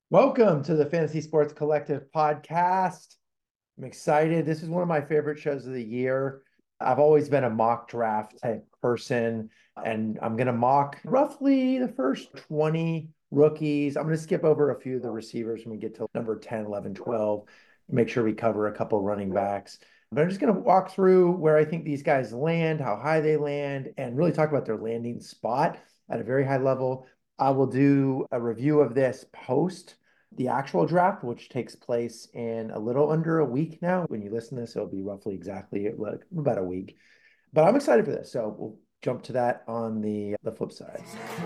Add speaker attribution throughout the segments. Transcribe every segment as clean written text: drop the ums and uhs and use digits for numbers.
Speaker 1: Welcome to the Fantasy Sports Collective podcast. I'm excited. This is one of my favorite shows of the year. I've always been a mock draft type person, and I'm going to mock roughly the first 20 rookies. I'm going to skip over a few of the receivers when we get to number 10, 11, 12, make sure we cover a couple running backs. But I'm just going to walk through where I think these guys land, how high they land, and really talk about their landing spot at a very high level. I will do a review of this post the actual draft, which takes place in a little under a week now. When you listen to this, it'll be roughly exactly like about a week. But I'm excited for this. So we'll jump to that on the flip side.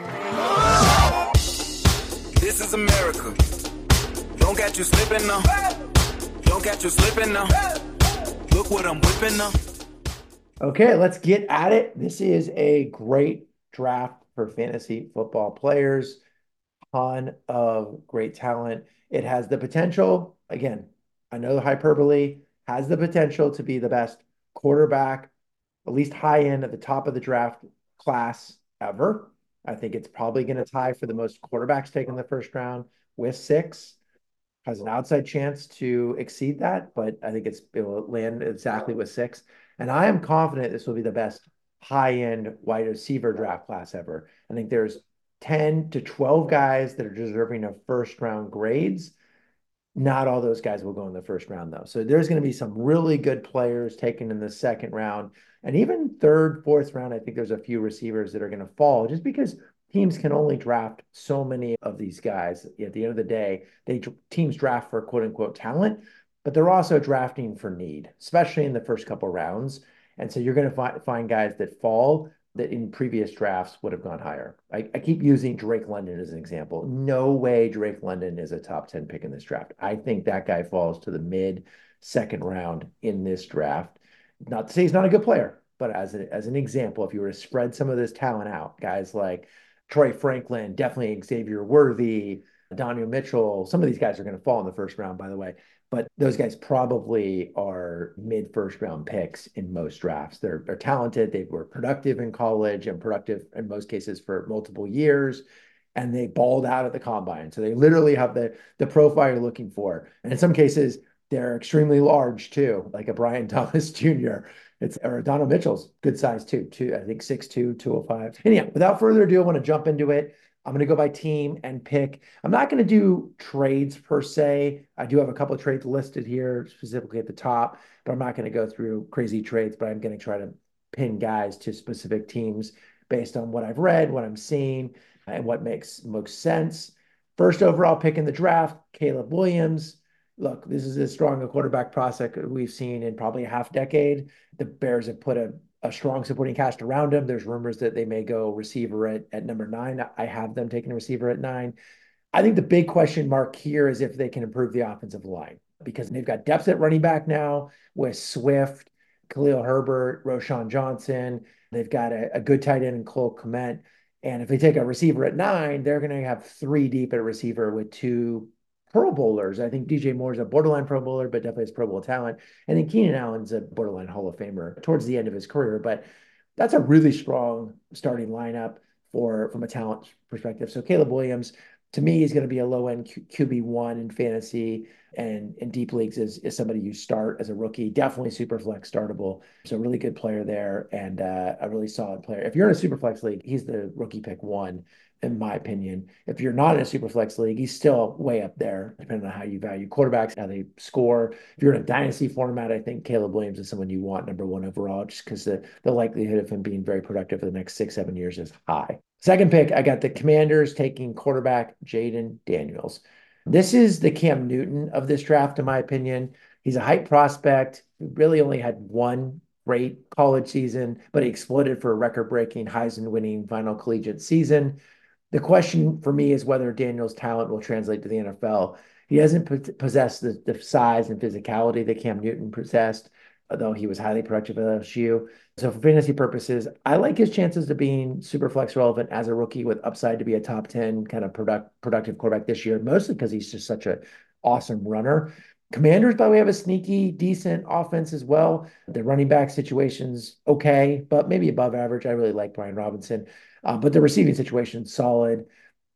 Speaker 2: This is America. Don't catch you slipping now. Don't catch you slipping now. Look what I'm whipping now.
Speaker 1: Okay, let's get at it. This is a great draft for fantasy football players. Ton of great talent. It has the potential, again, I know the hyperbole, has the potential to be the best quarterback, at least high end at the top of the draft class ever. I think it's probably going to tie for the most quarterbacks taken in the first round with six. Has an outside chance to exceed that, but I think it will land exactly with six. And I am confident this will be the best high-end wide receiver draft class ever. I think there's 10 to 12 guys that are deserving of first round grades. Not all those guys will go in the first round, though. So there's going to be some really good players taken in the second round. And even third, fourth round, I think there's a few receivers that are going to fall just because teams can only draft so many of these guys. At the end of the day, teams draft for quote unquote talent, but they're also drafting for need, especially in the first couple rounds. And so you're going to find guys that fall that in previous drafts would have gone higher. I keep using Drake London as an example. No way Drake London is a top 10 pick in this draft. I think that guy falls to the mid second round in this draft. Not to say he's not a good player, but as an example, if you were to spread some of this talent out, guys like Troy Franklin, definitely Xavier Worthy, Daniel Mitchell, some of these guys are going to fall in the first round, by the way. But those guys probably are mid first round picks in most drafts. They're talented. They were productive in college and productive in most cases for multiple years. And they balled out at the combine. So they literally have the profile you're looking for. And in some cases, they're extremely large too, like a Brian Thomas Jr. Or Donald Mitchell's good size too, I think 6'2", 205. And yeah, without further ado, I want to jump into it. I'm going to go by team and pick. I'm not going to do trades per se. I do have a couple of trades listed here, specifically at the top, but I'm not going to go through crazy trades, but I'm going to try to pin guys to specific teams based on what I've read, what I'm seeing, and what makes most sense. First overall pick in the draft, Caleb Williams. Look, this is as strong a quarterback prospect we've seen in probably a half decade. The Bears have put a strong supporting cast around him. There's rumors that they may go receiver at number 9. I have them taking a receiver at 9. I think the big question mark here is if they can improve the offensive line because they've got depth at running back now with Swift, Khalil Herbert, Roschon Johnson. They've got a good tight end in Cole Kmet. And if they take a receiver at 9, they're going to have 3 deep at a receiver with 2 Pro Bowlers. I think DJ Moore is a borderline Pro Bowler, but definitely has Pro Bowl talent. And then Keenan Allen's a borderline Hall of Famer towards the end of his career. But that's a really strong starting lineup from a talent perspective. So Caleb Williams, to me, he's going to be a low end QB1 in fantasy and in deep leagues is somebody you start as a rookie. Definitely super flex startable. So really good player there and a really solid player. If you're in a super flex league, he's the rookie pick 1 in my opinion. If you're not in a super flex league, he's still way up there, depending on how you value quarterbacks, how they score. If you're in a dynasty format, I think Caleb Williams is someone you want number 1 overall, just because the likelihood of him being very productive for the next 6, 7 years is high. Second pick, I got the Commanders taking quarterback Jayden Daniels. This is the Cam Newton of this draft, in my opinion. He's a hype prospect. He really only had one great college season, but he exploded for a record-breaking Heisman-winning final collegiate season. The question for me is whether Daniel's talent will translate to the NFL. He doesn't possess the size and physicality that Cam Newton possessed, although he was highly productive at LSU. So for fantasy purposes, I like his chances of being super flex relevant as a rookie with upside to be a top 10 kind of productive quarterback this year, mostly because he's just such an awesome runner. Commanders, by the way, have a sneaky, decent offense as well. The running back situation's okay, but maybe above average. I really like Brian Robinson. But the receiving situation solid.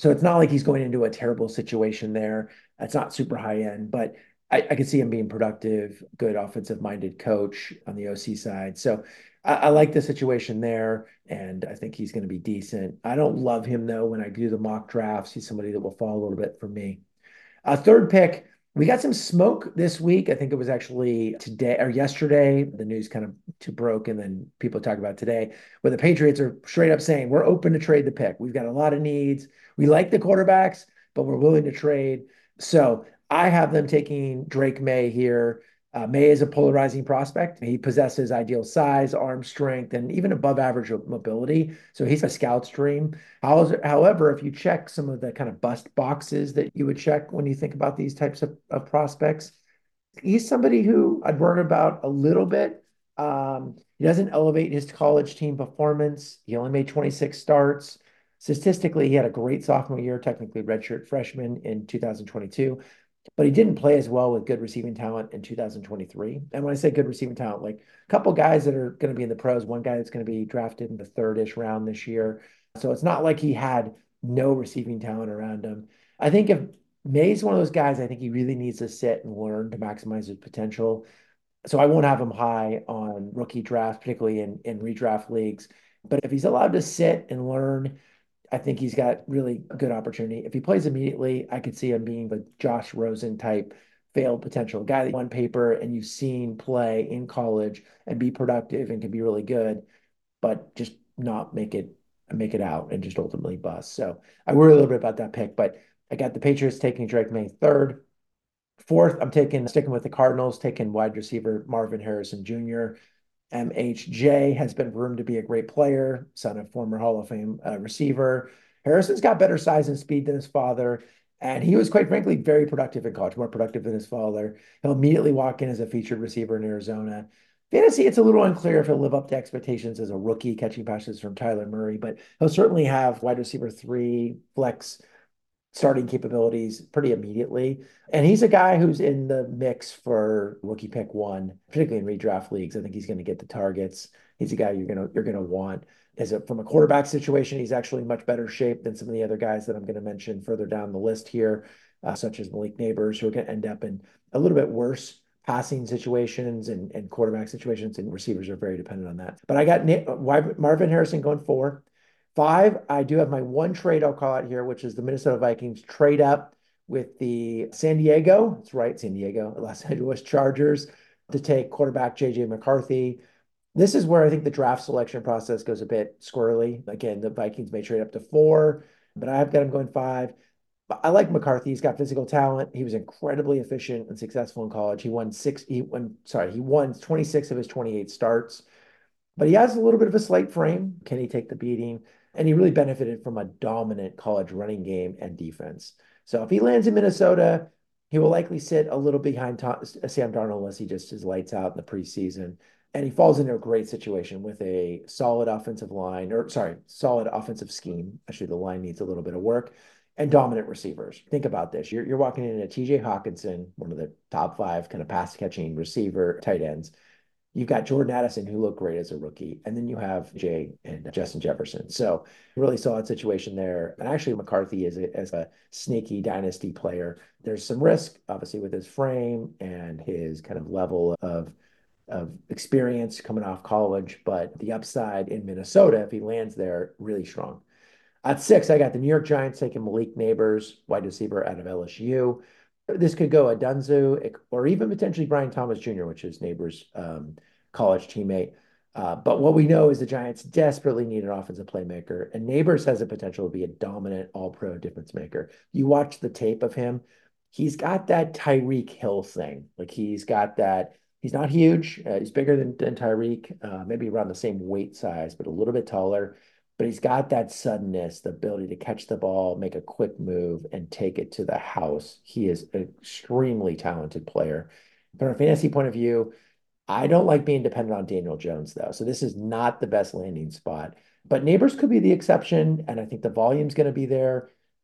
Speaker 1: So it's not like he's going into a terrible situation there. It's not super high end, but I could see him being productive, good offensive minded coach on the OC side. So I like the situation there, and I think he's going to be decent. I don't love him though. When I do the mock drafts, he's somebody that will fall a little bit for me. Third pick, we got some smoke this week. I think it was actually today or yesterday. The news kind of too broke, and then people talk about today, where the Patriots are straight up saying we're open to trade the pick. We've got a lot of needs. We like the quarterbacks, but we're willing to trade. So I have them taking Drake May here. May is a polarizing prospect. He possesses ideal size, arm strength, and even above average mobility. So he's a scout's dream. However, if you check some of the kind of bust boxes that you would check when you think about these types of prospects, he's somebody who I'd worry about a little bit. He doesn't elevate his college team performance. He only made 26 starts. Statistically, he had a great sophomore year, technically redshirt freshman in 2022, but he didn't play as well with good receiving talent in 2023. And when I say good receiving talent, like a couple guys that are going to be in the pros, one guy that's going to be drafted in the third-ish round this year. So it's not like he had no receiving talent around him. I think if May's one of those guys, I think he really needs to sit and learn to maximize his potential. So I won't have him high on rookie drafts, particularly in redraft leagues. But if he's allowed to sit and learn, I think he's got really a good opportunity. If he plays immediately, I could see him being the Josh Rosen type failed potential guy that on paper and you've seen play in college and be productive and can be really good, but just not make it out and just ultimately bust. So I worry a little bit about that pick, but I got the Patriots taking Drake May third. Fourth, I'm taking sticking with the Cardinals, taking wide receiver Marvin Harrison Jr. MHJ has been groomed to be a great player, son of former Hall of Fame receiver. Harrison's got better size and speed than his father, and he was quite frankly very productive in college, more productive than his father. He'll immediately walk in as a featured receiver in Arizona. Fantasy, it's a little unclear if he'll live up to expectations as a rookie catching passes from Tyler Murray, but he'll certainly have wide receiver three flex starting capabilities pretty immediately. And he's a guy who's in the mix for rookie pick one, particularly in redraft leagues. I think he's going to get the targets. He's a guy you're gonna want. From a quarterback situation, he's actually in much better shape than some of the other guys that I'm going to mention further down the list here, such as Malik Nabers, who are going to end up in a little bit worse passing situations and quarterback situations, and receivers are very dependent on that. But I got Marvin Harrison going four. Five, I do have my one trade I'll call out here, which is the Minnesota Vikings trade up with the San Diego, that's right, San Diego, Los Angeles Chargers to take quarterback JJ McCarthy. This is where I think the draft selection process goes a bit squirrely. Again, the Vikings may trade up to four, but I've got him going five. But I like McCarthy. He's got physical talent. He was incredibly efficient and successful in college. He won 26 of his 28 starts, but he has a little bit of a slight frame. Can he take the beating? And he really benefited from a dominant college running game and defense. So if he lands in Minnesota, he will likely sit a little behind Sam Darnold unless he just is lights out in the preseason. And he falls into a great situation with a solid offensive line, or sorry, solid offensive scheme. Actually, the line needs a little bit of work and dominant receivers. Think about this. You're walking in a TJ Hawkinson, one of the top five kind of pass catching receiver tight ends. You've got Jordan Addison, who looked great as a rookie, and then you have Jay and Justin Jefferson. So really solid situation there. And actually, McCarthy is as a sneaky dynasty player. There's some risk, obviously, with his frame and his kind of level of experience coming off college, but the upside in Minnesota, if he lands there, really strong. At six, I got the New York Giants taking Malik Nabers, wide receiver out of LSU. This could go Adunzu or even potentially Brian Thomas Jr., which is Nabers' college teammate. But what we know is the Giants desperately need an offensive playmaker, and Nabers has the potential to be a dominant all-pro difference maker. You watch the tape of him, he's got that Tyreek Hill thing. Like he's got that. He's not huge. He's bigger than Tyreek, maybe around the same weight size, but a little bit taller. But he's got that suddenness, the ability to catch the ball, make a quick move, and take it to the house. He is an extremely talented player. From a fantasy point of view, I don't like being dependent on Daniel Jones, though. So this is not the best landing spot. But Neighbors could be the exception, and I think the volume's going to be there.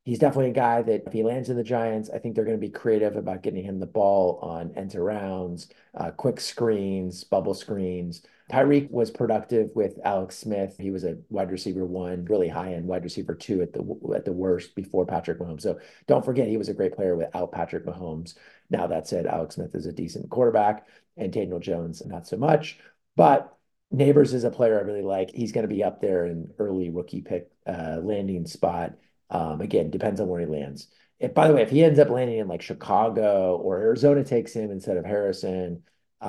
Speaker 1: He's definitely a guy that if he lands in the Giants, I think they're going to be creative about getting him the ball on end arounds, quick screens, bubble screens. Tyreek was productive with Alex Smith. He was a wide receiver one, really high end wide receiver two at the worst before Patrick Mahomes. So don't forget he was a great player without Patrick Mahomes. Now that said, Alex Smith is a decent quarterback, and Daniel Jones not so much. But Neighbors is a player I really like. He's going to be up there in early rookie pick landing spot. Again, depends on where he lands. By the way, if he ends up landing in like Chicago or Arizona takes him instead of Harrison,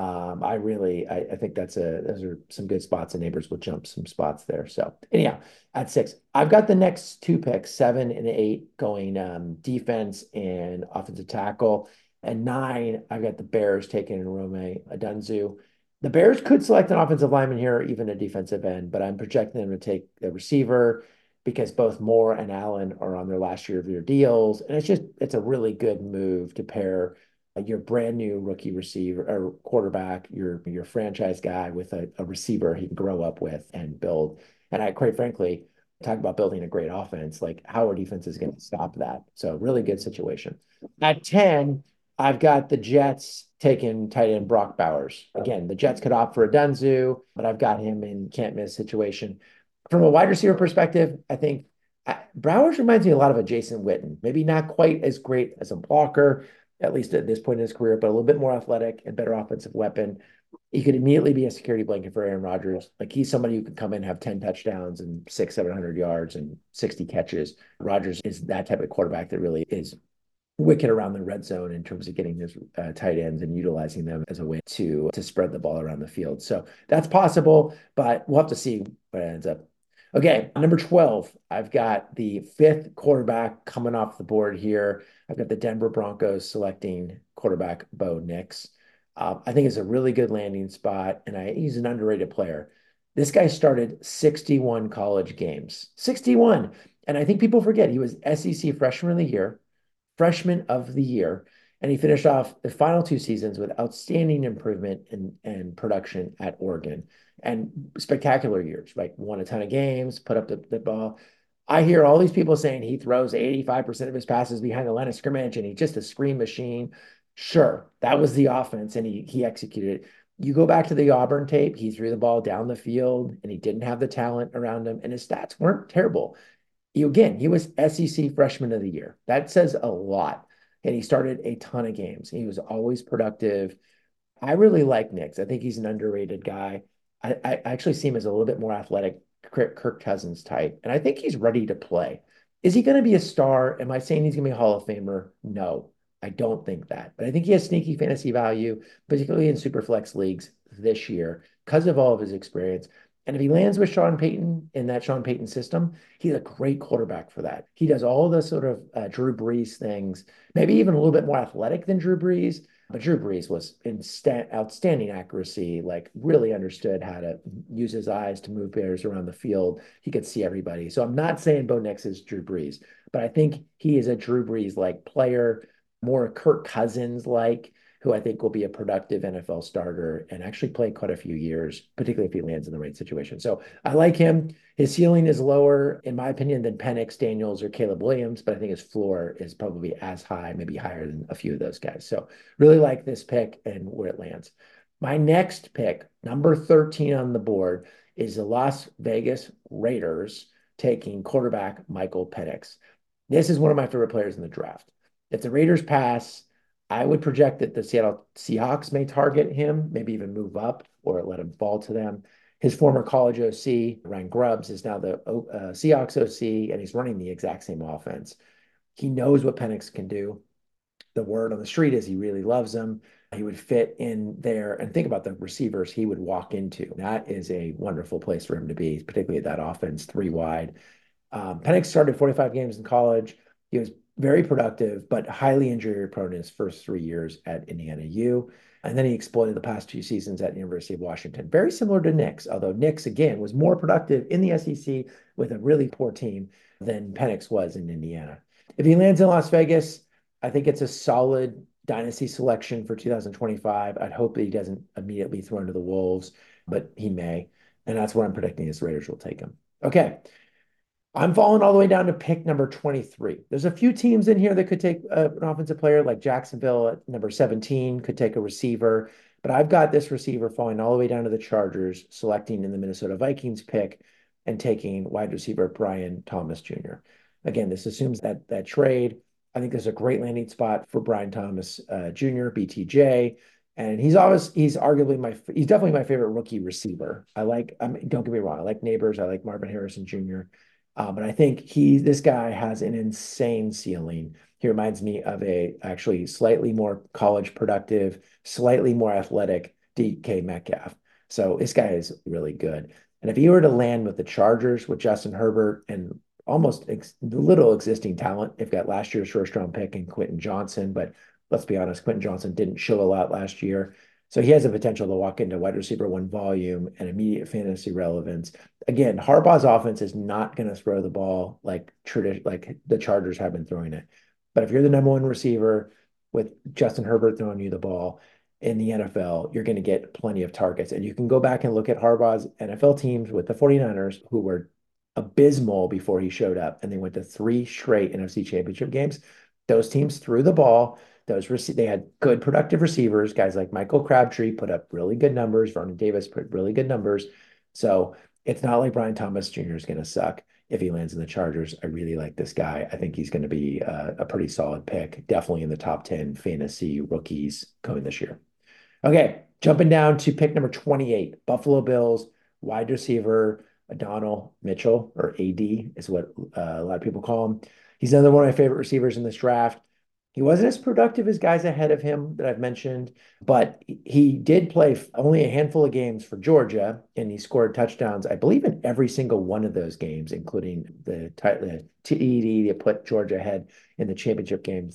Speaker 1: I think those are some good spots, and Neighbors will jump some spots there. So anyhow, at six, I've got the next two picks, 7 and 8, going defense and offensive tackle. And nine, I've got the Bears taking Rome Odunze. The Bears could select an offensive lineman here, or even a defensive end, but I'm projecting them to take the receiver because both Moore and Allen are on their last year of their deals. And it's a really good move to pair your brand new rookie receiver or quarterback, your franchise guy with a receiver he can grow up with and build. And I quite frankly talk about building a great offense. Like how our defense is going to stop that. So really good situation. At 10, I've got the Jets taking tight end Brock Bowers. Again, the Jets could opt for a Dunzu, but I've got him in can't miss situation. From a wide receiver perspective, I think Bowers reminds me a lot of a Jason Witten. Maybe not quite as great as a blocker, at least at this point in his career, but a little bit more athletic and better offensive weapon. He could immediately be a security blanket for Aaron Rodgers. Like he's somebody who could come in, have 10 touchdowns and 600-700 yards and 60 catches. Rodgers is that type of quarterback that really is wicked around the red zone in terms of getting his tight ends and utilizing them as a way to spread the ball around the field. So that's possible, but we'll have to see what it ends up. Okay, number 12, I've got the fifth quarterback coming off the board here. I've got the Denver Broncos selecting quarterback Bo Nix. I think it's a really good landing spot, and he's an underrated player. This guy started 61 college games, 61. And I think people forget he was SEC freshman of the year, and he finished off the final two seasons with outstanding improvement and production at Oregon and spectacular years, like won a ton of games, put up the ball. I hear all these people saying he throws 85% of his passes behind the line of scrimmage and he's just a screen machine. Sure, that was the offense and he executed it. You go back to the Auburn tape, he threw the ball down the field and he didn't have the talent around him, and his stats weren't terrible. He was SEC Freshman of the Year. That says a lot. And he started a ton of games. He was always productive. I really like Nix. I think he's an underrated guy. I actually see him as a little bit more athletic, Kirk Cousins type. And I think he's ready to play. Is he going to be a star? Am I saying he's going to be a Hall of Famer? No, I don't think that. But I think he has sneaky fantasy value, particularly in super flex leagues this year because of all of his experience. And if he lands with Sean Payton in that Sean Payton system, he's a great quarterback for that. He does all the sort of Drew Brees things, maybe even a little bit more athletic than Drew Brees. But Drew Brees was in outstanding accuracy, like really understood how to use his eyes to move players around the field. He could see everybody. So I'm not saying Bo Nix is Drew Brees, but I think he is a Drew Brees-like player, more Kirk Cousins-like, who I think will be a productive NFL starter and actually play quite a few years, particularly if he lands in the right situation. So I like him. His ceiling is lower, in my opinion, than Penix, Daniels, or Caleb Williams, but I think his floor is probably as high, maybe higher than a few of those guys. So really like this pick and where it lands. My next pick, number 13 on the board, is the Las Vegas Raiders taking quarterback Michael Penix. This is one of my favorite players in the draft. If the Raiders pass, I would project that the Seattle Seahawks may target him, maybe even move up or let him fall to them. His former college OC, Ryan Grubbs, is now the Seahawks OC, and he's running the exact same offense. He knows what Penix can do. The word on the street is he really loves him. He would fit in there, and think about the receivers he would walk into. That is a wonderful place for him to be, particularly at that offense, three wide. Penix started 45 games in college. He was very productive, but highly injury prone in his first 3 years at Indiana U. And then he exploited the past 2 seasons at the University of Washington. Very similar to Nix, although Nix, again, was more productive in the SEC with a really poor team than Penix was in Indiana. If he lands in Las Vegas, I think it's a solid dynasty selection for 2025. I'd hope that he doesn't immediately throw into the Wolves, but he may. And that's where I'm predicting his Raiders will take him. Okay. I'm falling all the way down to pick number 23. There's a few teams in here that could take an offensive player, like Jacksonville at number 17 could take a receiver, but I've got this receiver falling all the way down to the Chargers, selecting in the Minnesota Vikings pick and taking wide receiver Brian Thomas Jr. Again, this assumes that trade. I think there's a great landing spot for Brian Thomas Jr., BTJ. And he's definitely my favorite rookie receiver. Don't get me wrong, I like Neighbors, I like Marvin Harrison Jr. But I think this guy has an insane ceiling. He reminds me of a actually slightly more college productive, slightly more athletic DK Metcalf. So this guy is really good. And if he were to land with the Chargers with Justin Herbert and almost little existing talent, they've got last year's first round pick and Quentin Johnson. But let's be honest, Quentin Johnson didn't show a lot last year. So he has the potential to walk into wide receiver one volume and immediate fantasy relevance. Again, Harbaugh's offense is not going to throw the ball like the Chargers have been throwing it. But if you're the number one receiver with Justin Herbert throwing you the ball in the NFL, you're going to get plenty of targets. And you can go back and look at Harbaugh's NFL teams with the 49ers, who were abysmal before he showed up, and they went to three straight NFC Championship games. Those teams threw the ball. They had good productive receivers. Guys like Michael Crabtree put up really good numbers. Vernon Davis put really good numbers. So it's not like Brian Thomas Jr. is going to suck if he lands in the Chargers. I really like this guy. I think he's going to be a pretty solid pick, definitely in the top 10 fantasy rookies going this year. Okay, jumping down to pick number 28, Buffalo Bills, wide receiver, Adonal Mitchell, or AD is what a lot of people call him. He's another one of my favorite receivers in this draft. He wasn't as productive as guys ahead of him that I've mentioned, but he did play only a handful of games for Georgia, and he scored touchdowns, I believe, in every single one of those games, including the TED that put Georgia ahead in the championship game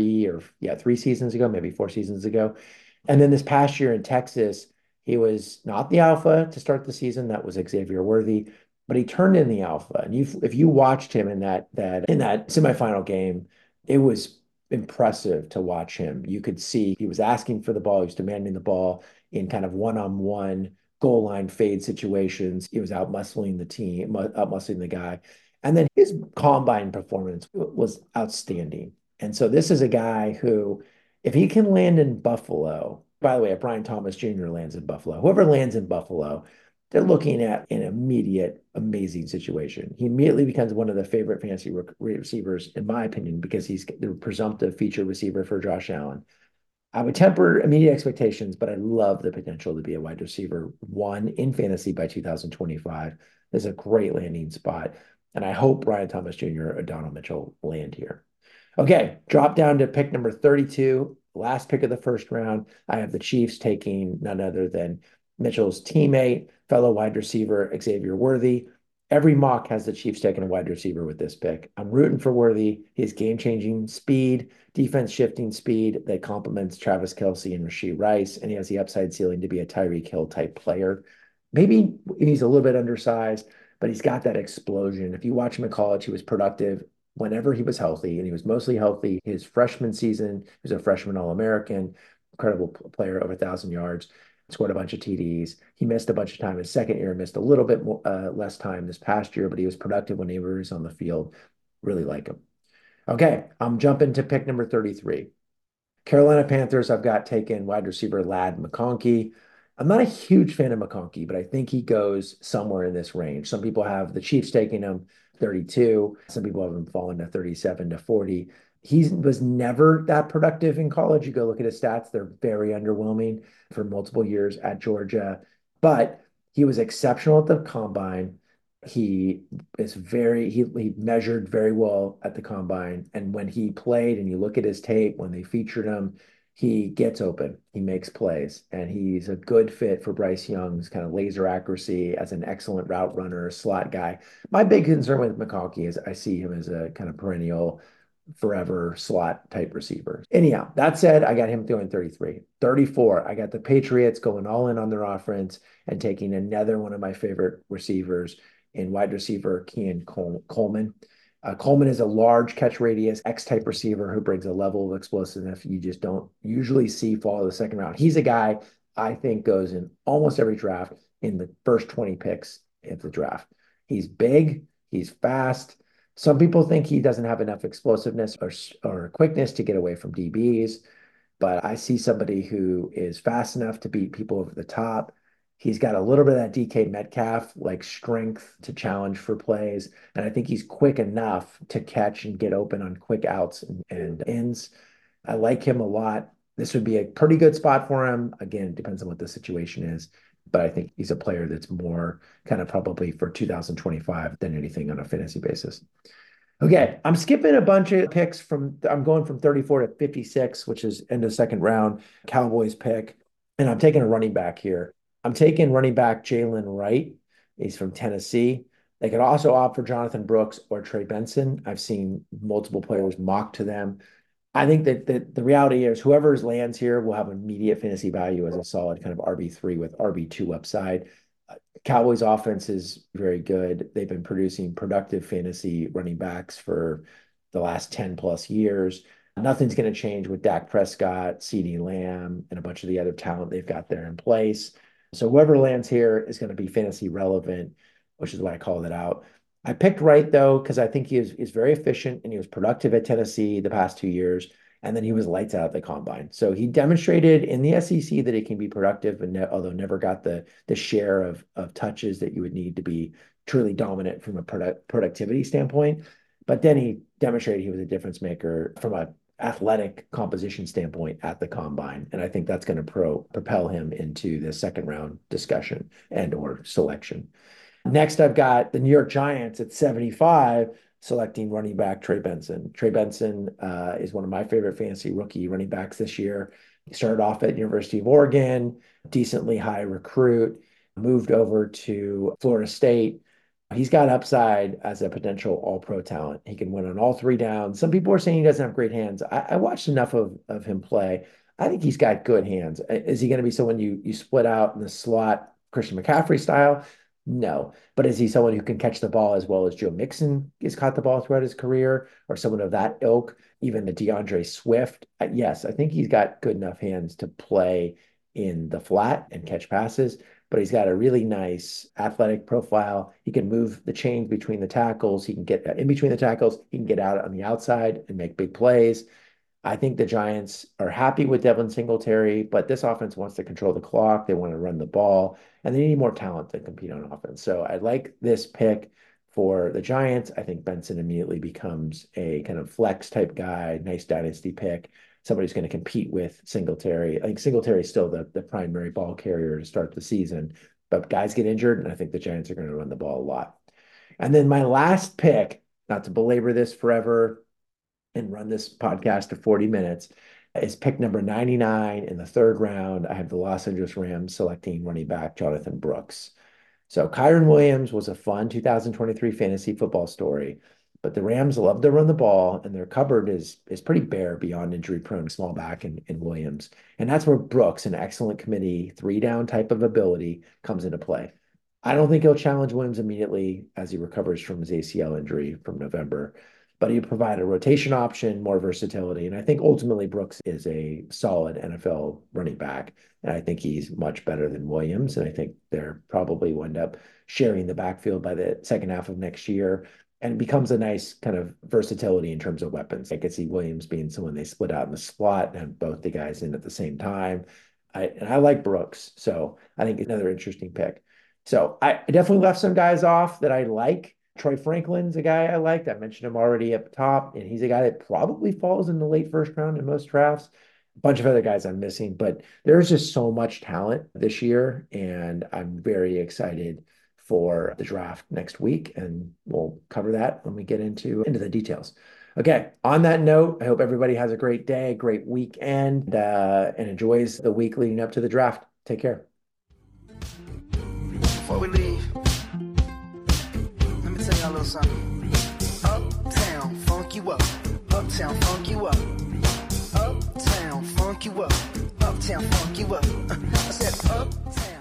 Speaker 1: 3 seasons ago, maybe 4 seasons ago. And then this past year in Texas, he was not the alpha to start the season. That was Xavier Worthy, but he turned in the alpha. And if you watched him in that semifinal game, it was impressive to watch him. You could see he was asking for the ball, he was demanding the ball in kind of one-on-one goal line fade situations. He was out muscling the team, out muscling the guy. And then his combine performance was outstanding. And so this is a guy who, if he can land in Buffalo, by the way, if Brian Thomas Jr. lands in Buffalo, whoever lands in Buffalo, they're looking at an immediate, amazing situation. He immediately becomes one of the favorite fantasy receivers, in my opinion, because he's the presumptive feature receiver for Josh Allen. I would temper immediate expectations, but I love the potential to be a wide receiver one in fantasy by 2025. There's a great landing spot, and I hope Brian Thomas Jr. or Donald Mitchell land here. Okay, drop down to pick number 32, last pick of the first round. I have the Chiefs taking none other than Mitchell's teammate, fellow wide receiver Xavier Worthy. Every mock has the Chiefs taking a wide receiver with this pick. I'm rooting for Worthy. His game-changing speed, defense shifting speed that complements Travis Kelce and Rashee Rice, and he has the upside ceiling to be a Tyreek Hill type player. Maybe he's a little bit undersized, but he's got that explosion. If you watch him in college, he was productive whenever he was healthy, and he was mostly healthy. His freshman season, he was a freshman All-American, incredible player, over 1,000 yards, scored a bunch of TDs. He missed a bunch of time his second year, missed a little bit more, less time this past year, but he was productive when he was on the field. Really like him. Okay, I'm jumping to pick number 33. Carolina Panthers, I've got taken wide receiver Ladd McConkey. I'm not a huge fan of McConkey, but I think he goes somewhere in this range. Some people have the Chiefs taking him 32. Some people have him falling to 37 to 40. He was never that productive in college. You go look at his stats, they're very underwhelming for multiple years at Georgia, but he was exceptional at the combine. He measured very well at the combine. And when he played and you look at his tape, when they featured him, he gets open, he makes plays, and he's a good fit for Bryce Young's kind of laser accuracy as an excellent route runner, slot guy. My big concern with McConkey is I see him as a kind of perennial forever slot type receiver. Anyhow, that said, I got him throwing 33. 34, I got the Patriots going all in on their offense and taking another one of my favorite receivers in wide receiver Keon Coleman. Coleman is a large catch radius, X-type receiver who brings a level of explosiveness you just don't usually see fall to the second round. He's a guy I think goes in almost every draft in the first 20 picks of the draft. He's big, He's fast. Some people think he doesn't have enough explosiveness or quickness to get away from DBs, but I see somebody who is fast enough to beat people over the top. He's got a little bit of that DK Metcalf like strength to challenge for plays. And I think he's quick enough to catch and get open on quick outs and ins. I like him a lot. This would be a pretty good spot for him. Again, it depends on what the situation is, but I think he's a player that's more kind of probably for 2025 than anything on a fantasy basis. Okay, I'm skipping a bunch of picks I'm going from 34 to 56, which is end of second round, Cowboys pick, and I'm taking a running back here. I'm taking running back Jalen Wright. He's from Tennessee. They could also opt for Jonathan Brooks or Trey Benson. I've seen multiple players mock to them. I think that the reality is whoever lands here will have immediate fantasy value as a solid kind of RB3 with RB2 upside. Cowboys offense is very good. They've been producing productive fantasy running backs for the last 10 plus years. Nothing's going to change with Dak Prescott, CeeDee Lamb, and a bunch of the other talent they've got there in place. So whoever lands here is going to be fantasy relevant, which is why I called it out. I picked Wright, though, because I think he's very efficient and he was productive at Tennessee the past 2 years. And then he was lights out at the combine. So he demonstrated in the SEC that he can be productive, and although never got the share of touches that you would need to be truly dominant from a productivity standpoint. But then he demonstrated he was a difference maker from an athletic composition standpoint at the combine. And I think that's going to propel him into the second round discussion and or selection. Next, I've got the New York Giants at 75, selecting running back Trey Benson. Trey Benson is one of my favorite fantasy rookie running backs this year. He started off at University of Oregon, decently high recruit, moved over to Florida State. He's got upside as a potential all-pro talent. He can win on all three downs. Some people are saying he doesn't have great hands. I watched enough of him play. I think he's got good hands. Is he going to be someone you split out in the slot Christian McCaffrey style? No. But is he someone who can catch the ball as well as Joe Mixon has caught the ball throughout his career, or someone of that ilk, even the DeAndre Swift? Yes, I think he's got good enough hands to play in the flat and catch passes, but he's got a really nice athletic profile. He can move the chains between the tackles. He can get in between the tackles. He can get out on the outside and make big plays. I think the Giants are happy with Devin Singletary, but this offense wants to control the clock. They want to run the ball, and they need more talent to compete on offense. So I like this pick for the Giants. I think Benson immediately becomes a kind of flex type guy, nice dynasty pick, somebody who's going to compete with Singletary. I think Singletary is still the primary ball carrier to start the season, but guys get injured, and I think the Giants are going to run the ball a lot. And then my last pick, not to belabor this forever and run this podcast to 40 minutes, is pick number 99 in the third round. I have the Los Angeles Rams selecting running back Jonathan Brooks. So Kyren Williams was a fun 2023 fantasy football story, but the Rams love to run the ball, and their cupboard is pretty bare beyond injury-prone small back in Williams. And that's where Brooks, an excellent committee, three-down type of ability, comes into play. I don't think he'll challenge Williams immediately as he recovers from his ACL injury from November, but he provide a rotation option, more versatility. And I think ultimately Brooks is a solid NFL running back. And I think he's much better than Williams. And I think they're probably will end up sharing the backfield by the second half of next year. And it becomes a nice kind of versatility in terms of weapons. I could see Williams being someone they split out in the slot and have both the guys in at the same time. I like Brooks. So I think another interesting pick. So I definitely left some guys off that I like. Troy Franklin's a guy I liked. I mentioned him already up top, and he's a guy that probably falls in the late first round in most drafts. A bunch of other guys I'm missing, but there's just so much talent this year, and I'm very excited for the draft next week, and we'll cover that when we get into the details. Okay, on that note, I hope everybody has a great day, great weekend, and enjoys the week leading up to the draft. Take care.
Speaker 2: Before we leave, let me tell y'all a little something. Uptown, funk you up. Uptown, funk you up. Uptown, funk you up. Uptown, funk you up. I said uptown.